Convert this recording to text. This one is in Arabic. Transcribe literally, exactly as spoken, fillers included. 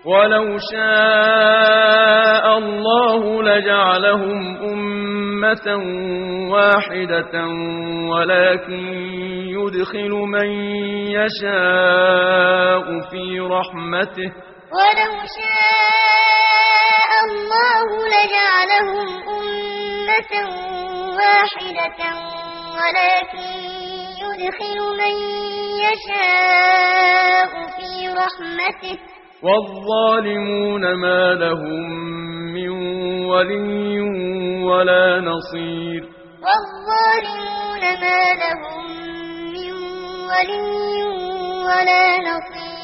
ولو شاء الله لجعلهم أمة واحدة ولكن يدخل من يشاء في رحمته ولو شاء الله لجعلهم أمة واحدة ولكن يدخل من يشاء في رحمته والظالمون ما لهم من ولي ولا نصير والظالمون ما لهم من ولي ولا نصير